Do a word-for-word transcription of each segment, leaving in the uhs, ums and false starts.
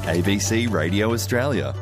A B C Radio Australia.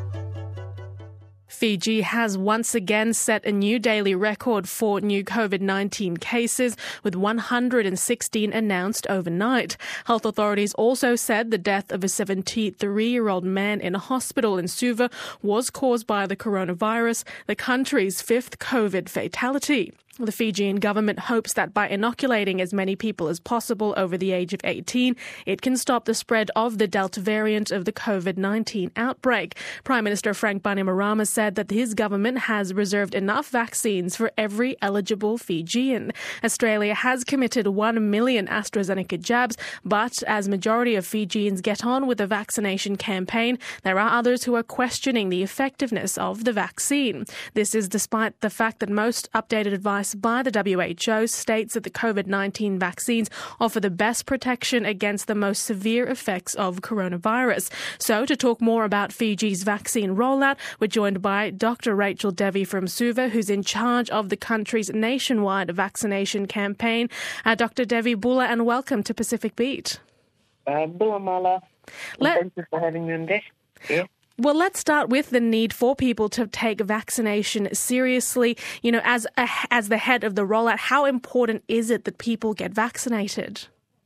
Fiji has once again set a new daily record for new COVID nineteen cases, with one hundred sixteen announced overnight. Health authorities also said the death of a seventy-three-year-old man in a hospital in Suva was caused by the coronavirus, the country's fifth COVID fatality. The Fijian government hopes that by inoculating as many people as possible over the age of eighteen, it can stop the spread of the Delta variant of the COVID nineteen outbreak. Prime Minister Frank Bainimarama said that his government has reserved enough vaccines for every eligible Fijian. Australia has committed one million AstraZeneca jabs, but as majority of Fijians get on with the vaccination campaign, there are others who are questioning the effectiveness of the vaccine. This is despite the fact that most updated advice by the W H O states that the COVID nineteen vaccines offer the best protection against the most severe effects of coronavirus. So to talk more about Fiji's vaccine rollout, we're joined by Doctor Rachel Devi from Suva, who's in charge of the country's nationwide vaccination campaign. Uh, Doctor Devi, Bula, and welcome to Pacific Beat. Uh, Bula Mala, Let- thank you for having me on this. Yeah. Well, let's start with the need for people to take vaccination seriously. You know, as a, as the head of the rollout, how important is it that people get vaccinated?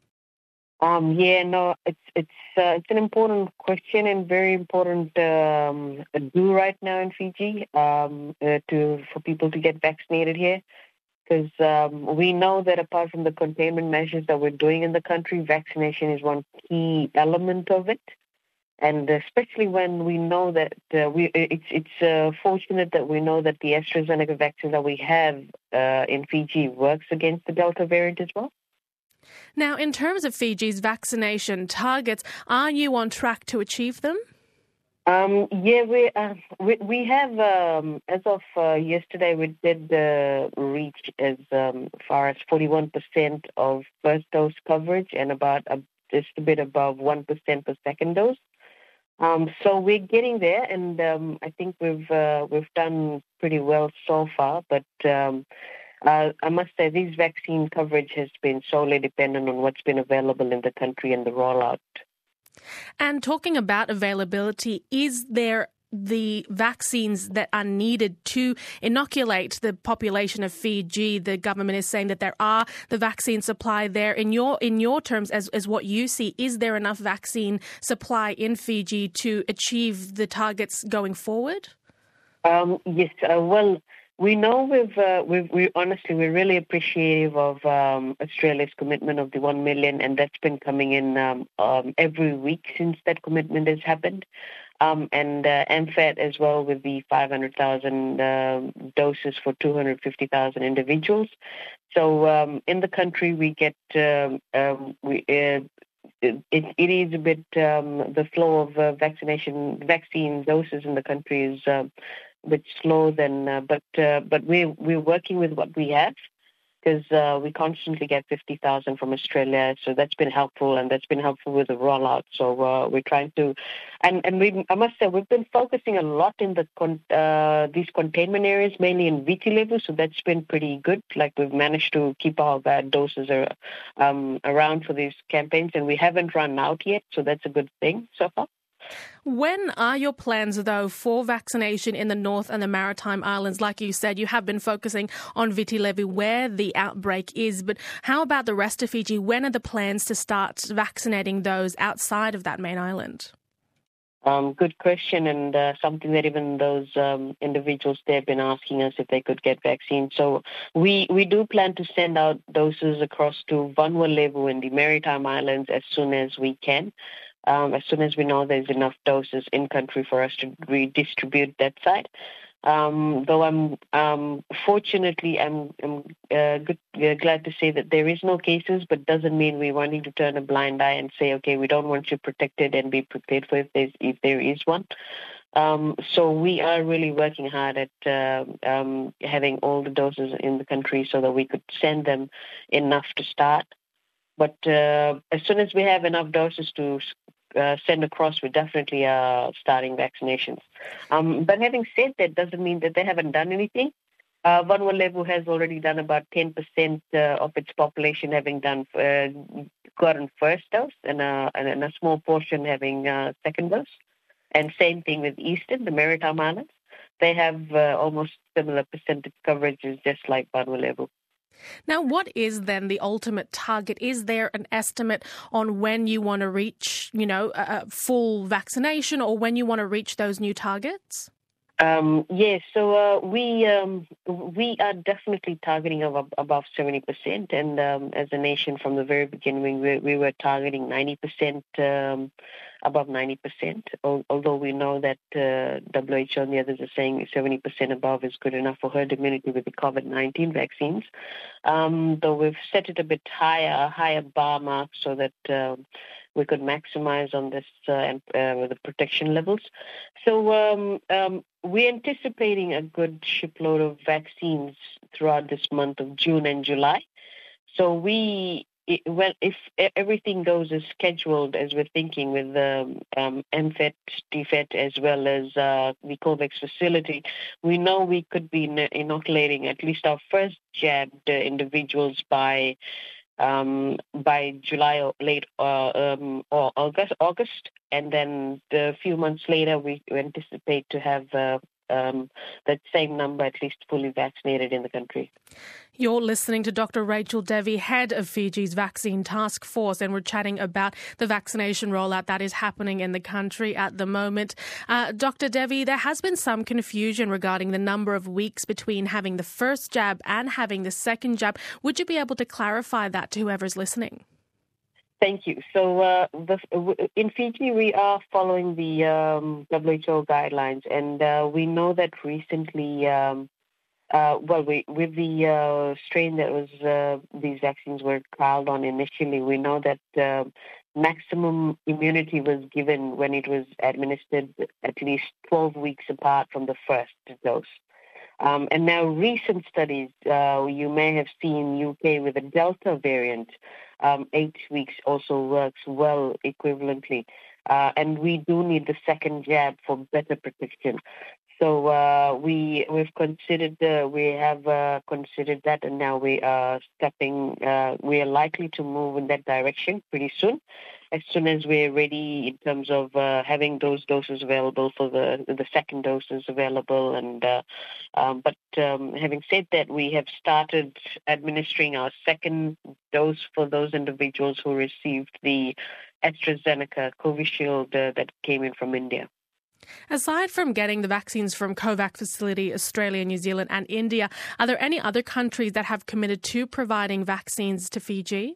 Um, yeah, no, it's it's uh, it's an important question and very important um, do right now in Fiji um, uh, to for people to get vaccinated here, because um, we know that apart from the containment measures that we're doing in the country, vaccination is one key element of it. And especially when we know that uh, we, it's it's uh, fortunate that we know that the AstraZeneca vaccine that we have uh, in Fiji works against the Delta variant as well. Now, in terms of Fiji's vaccination targets, are you on track to achieve them? Um, yeah, we, uh, we we have um, as of uh, yesterday we did uh, reach as um, far as forty-one percent of first dose coverage and about uh, just a bit above one percent for second dose. Um, so we're getting there, and um, I think we've uh, we've done pretty well so far. But um, uh, I must say, this vaccine coverage has been solely dependent on what's been available in the country and the rollout. And talking about availability, is there the vaccines that are needed to inoculate the population of Fiji? The government is saying that there are the vaccine supply there. In your in your terms, as, as what you see, is there enough vaccine supply in Fiji to achieve the targets going forward? Um, yes, uh, well, we know we've, uh, we've, we honestly, we're really appreciative of um, Australia's commitment of the one million, and that's been coming in um, um, every week since that commitment has happened. Um, and uh, AMFAT as well with the five hundred thousand uh, doses for two hundred fifty thousand individuals. So um, in the country we get, um, um, we, uh, it, it is a bit, um, the flow of uh, vaccination, vaccine doses in the country is uh, a bit slow than, uh, but uh, but we, we're working with what we have, because uh, we constantly get fifty thousand from Australia, so that's been helpful, and that's been helpful with the rollout. So uh, we're trying to, and and we, I must say, we've been focusing a lot in the con, uh, these containment areas, mainly in Viti Levu, so that's been pretty good. Like, we've managed to keep our uh, doses are, um, around for these campaigns, and we haven't run out yet, so that's a good thing so far. When are your plans, though, for vaccination in the North and the Maritime Islands? Like you said, you have been focusing on Viti Levu, where the outbreak is. But how about the rest of Fiji? When are the plans to start vaccinating those outside of that main island? Um, good question, and uh, something that even those um, individuals there have been asking us if they could get vaccines. So we, we do plan to send out doses across to Vanua Levu and the Maritime Islands as soon as we can. Um, as soon as we know there's enough doses in country for us to redistribute that side. Um, though I'm um, fortunately I'm, I'm uh, good, uh, glad to say that there is no cases, but doesn't mean we wanting to turn a blind eye and say, okay, we don't want you protected and be prepared for if there's, if there is one. Um, so we are really working hard at uh, um, having all the doses in the country so that we could send them enough to start. But uh, as soon as we have enough doses to uh, send across, we definitely are starting vaccinations. Um, but having said that, doesn't mean that they haven't done anything. Uh, Vanua Levu has already done about ten percent uh, of its population having done uh, gotten first dose, and, uh, and a small portion having uh, second dose. And same thing with Eastern, the Maritime Islands. They have uh, almost similar percentage coverages, just like Vanuatu. Now, what is then the ultimate target? Is there an estimate on when you want to reach, you know, a full vaccination or when you want to reach those new targets? Um, yes, so uh, we um, we are definitely targeting above, above seventy percent, and um, as a nation from the very beginning, we, we were targeting ninety percent, um, above ninety percent, although we know that uh, W H O and the others are saying seventy percent above is good enough for herd immunity with the COVID nineteen vaccines. Um, though we've set it a bit higher, a higher bar mark so that uh, we could maximize on this uh, and uh, the protection levels. So um, um, we're anticipating a good shipload of vaccines throughout this month of June and July. So we, it, well, if everything goes as scheduled as we're thinking with the um, M F E T, D F E T, as well as uh, the COVAX facility, we know we could be inoculating at least our first jabbed uh, individuals by Um, by July or late uh, um, or August, August, and then a few months later, we anticipate to have uh, um, that same number at least fully vaccinated in the country. You're listening to Doctor Rachel Devi, head of Fiji's Vaccine Task Force, and we're chatting about the vaccination rollout that is happening in the country at the moment. Uh, Doctor Devi, there has been some confusion regarding the number of weeks between having the first jab and having the second jab. Would you be able to clarify that to whoever's listening? Thank you. So uh, the, in Fiji, we are following the um, W H O guidelines, and uh, we know that recently, um, uh, well, we, with the uh, strain that was uh, these vaccines were trialed on initially, we know that uh, maximum immunity was given when it was administered at least twelve weeks apart from the first dose. Um, and now recent studies, uh, you may have seen U K with a Delta variant, um, eight weeks also works well equivalently. Uh, and we do need the second jab for better protection. So uh, we, we've considered, uh, we have uh, considered that, and now we are stepping, uh, we are likely to move in that direction pretty soon, as soon as we're ready in terms of uh, having those doses available for the the second doses available. And uh, um, but um, having said that, we have started administering our second dose for those individuals who received the AstraZeneca Covishield uh, that came in from India. Aside from getting the vaccines from COVAX facility, Australia, New Zealand and India, are there any other countries that have committed to providing vaccines to Fiji?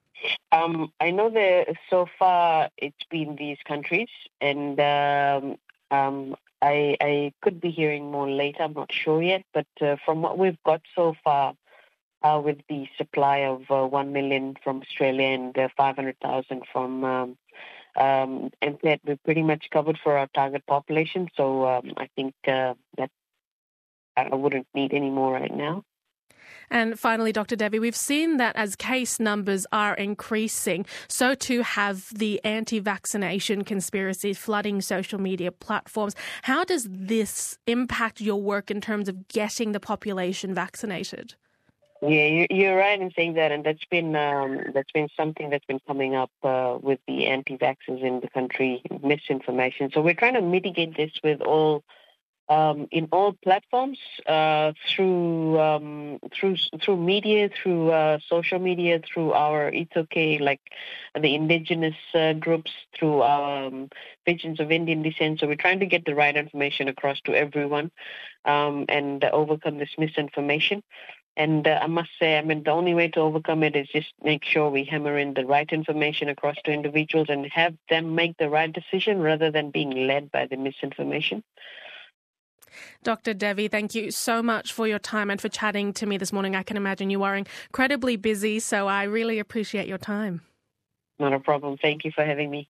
Um, I know that so far it's been these countries, and um, um, I, I could be hearing more later. I'm not sure yet, but uh, from what we've got so far, uh, with the supply of uh, one million from Australia and uh, five hundred thousand from um, um, M F E T, we're pretty much covered for our target population. So um, I think uh, that I wouldn't need any more right now. And finally, Doctor Devi, we've seen that as case numbers are increasing, so too have the anti-vaccination conspiracy flooding social media platforms. How does this impact your work in terms of getting the population vaccinated? Yeah, you're right in saying that, and that's been um, that's been something that's been coming up uh, with the anti-vaxxers in the country, misinformation. So we're trying to mitigate this with all. Um, in all platforms, uh, through um, through through media, through uh, social media, through our It's Okay, like the indigenous uh, groups, through our um, Pigeons of Indian descent. So we're trying to get the right information across to everyone um, and uh, overcome this misinformation. And uh, I must say, I mean, the only way to overcome it is just make sure we hammer in the right information across to individuals and have them make the right decision rather than being led by the misinformation. Doctor Devi, thank you so much for your time and for chatting to me this morning. I can imagine you are incredibly busy, so I really appreciate your time. Not a problem. Thank you for having me.